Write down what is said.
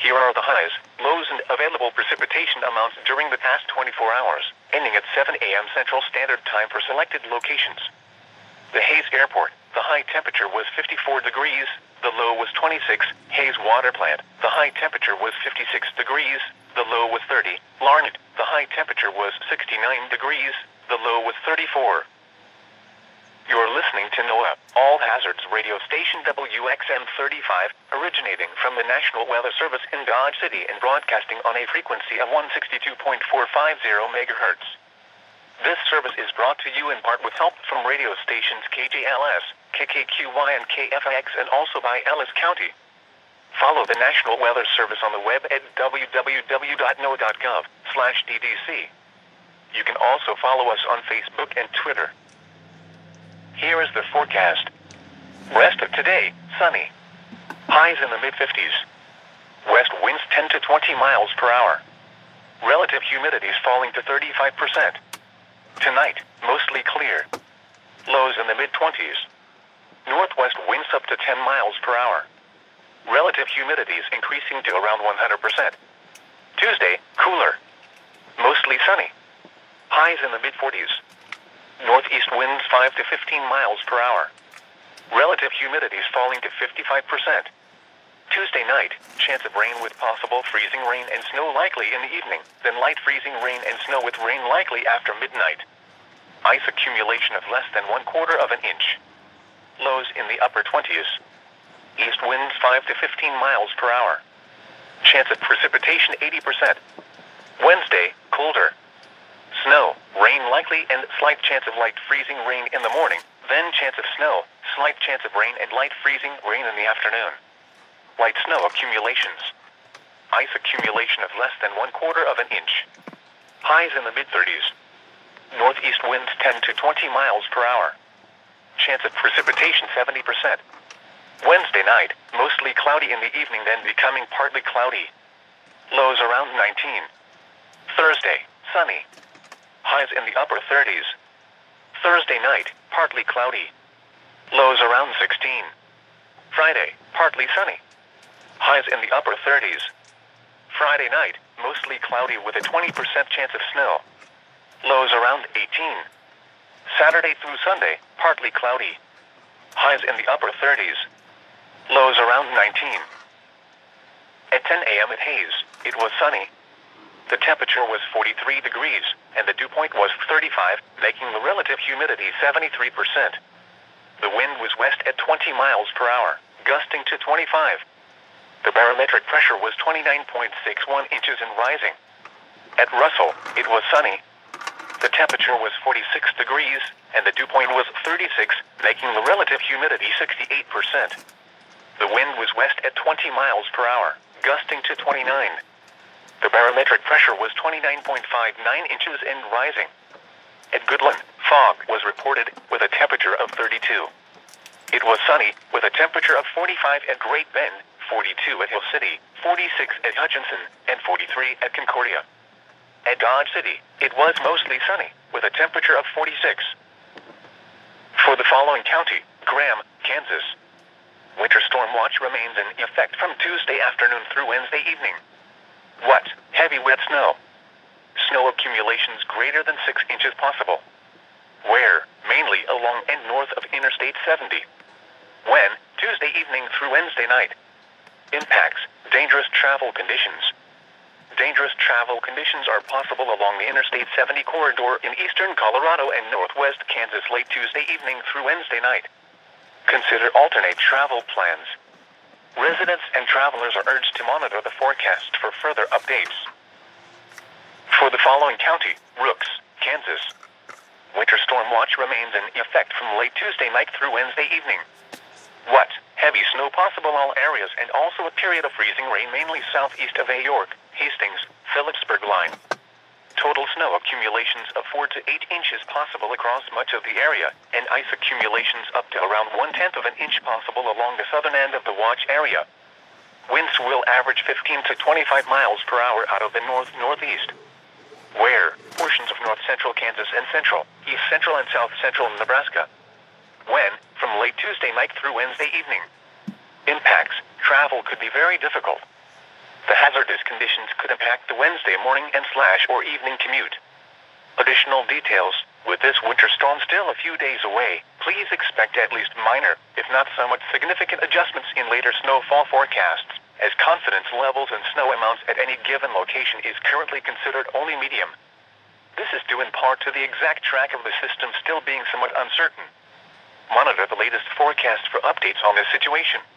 Here are the highs, lows, and available precipitation amounts during the past 24 hours, ending at 7 a.m. Central Standard Time for selected locations. The Hayes Airport, the high temperature was 54 degrees, the low was 26. Hayes Water Plant, the high temperature was 56 degrees, the low was 30. Larned, the high temperature was 69 degrees, the low was 34. You're listening to NOAA, All Hazards Radio Station WXM 35, originating from the National Weather Service in Dodge City and broadcasting on a frequency of 162.450 MHz. This service is brought to you in part with help from radio stations KJLS, KKQY, and KFIX, and also by Ellis County. Follow the National Weather Service on the web at www.noaa.gov/DDC. You can also follow us on Facebook and Twitter. Here is the forecast. Rest of today, sunny. Highs in the mid-50s. West winds 10 to 20 miles per hour. Relative humidity is falling to 35%. Tonight, mostly clear. Lows in the mid-20s. Northwest winds up to 10 miles per hour. Relative humidity is increasing to around 100%. Tuesday, cooler. Mostly sunny. Highs in the mid-40s. Northeast winds 5 to 15 miles per hour. Relative humidity is falling to 55%. Tuesday night, chance of rain with possible freezing rain and snow likely in the evening, then light freezing rain and snow with rain likely after midnight. Ice accumulation of less than 1/4 of an inch. Lows in the upper 20s. East winds 5 to 15 miles per hour. Chance of precipitation 80%. Wednesday, colder. Snow, rain likely, and slight chance of light freezing rain in the morning, then chance of snow, slight chance of rain and light freezing rain in the afternoon. Light snow accumulations. Ice accumulation of less than 1/4 of an inch. Highs in the mid-30s. Northeast winds 10 to 20 miles per hour. Chance of precipitation 70%. Wednesday night, mostly cloudy in the evening, then becoming partly cloudy. Lows around 19. Thursday, sunny. Highs in the upper 30s. Thursday night, partly cloudy. Lows around 16. Friday, partly sunny. Highs in the upper 30s. Friday night, mostly cloudy with a 20% chance of snow. Lows around 18. Saturday through Sunday, partly cloudy. Highs in the upper 30s. Lows around 19. At 10 a.m. at Hayes, it was sunny. The temperature was 43 degrees, and the dew point was 35, making the relative humidity 73%. The wind was west at 20 miles per hour, gusting to 25. The barometric pressure was 29.61 inches and rising. At Russell, it was sunny. The temperature was 46 degrees, and the dew point was 36, making the relative humidity 68%. The wind was west at 20 miles per hour, gusting to 29. The barometric pressure was 29.59 inches and rising. At Goodland, fog was reported with a temperature of 32. It was sunny with a temperature of 45 at Great Bend, 42 at Hill City, 46 at Hutchinson, and 43 at Concordia. At Dodge City, it was mostly sunny with a temperature of 46. For the following county, Graham, Kansas. Winter storm watch remains in effect from Tuesday afternoon through Wednesday evening. What? Heavy wet snow. Snow accumulations greater than 6 inches possible. Where? Mainly along and north of Interstate 70. When? Tuesday evening through Wednesday night. Impacts. Dangerous travel conditions. Dangerous travel conditions are possible along the Interstate 70 corridor in eastern Colorado and northwest Kansas late Tuesday evening through Wednesday night. Consider alternate travel plans. Residents and travelers are urged to monitor the forecast for further updates. For the following county, Rooks, Kansas. Winter storm watch remains in effect from late Tuesday night through Wednesday evening. What? Heavy snow possible all areas and also a period of freezing rain mainly southeast of A. York, Hastings, Phillipsburg line. Total snow accumulations of 4 to 8 inches possible across much of the area, and ice accumulations up to around 1/10 of an inch possible along the southern end of the watch area. Winds will average 15 to 25 miles per hour out of the north-northeast. Where? Portions of north-central Kansas and central, east-central and south-central Nebraska. When? From late Tuesday night through Wednesday evening. Impacts. Travel could be very difficult. The hazardous conditions could impact the Wednesday morning and / or evening commute. Additional details: with this winter storm still a few days away, please expect at least minor, if not somewhat significant adjustments in later snowfall forecasts, as confidence levels and snow amounts at any given location is currently considered only medium. This is due in part to the exact track of the system still being somewhat uncertain. Monitor the latest forecast for updates on this situation.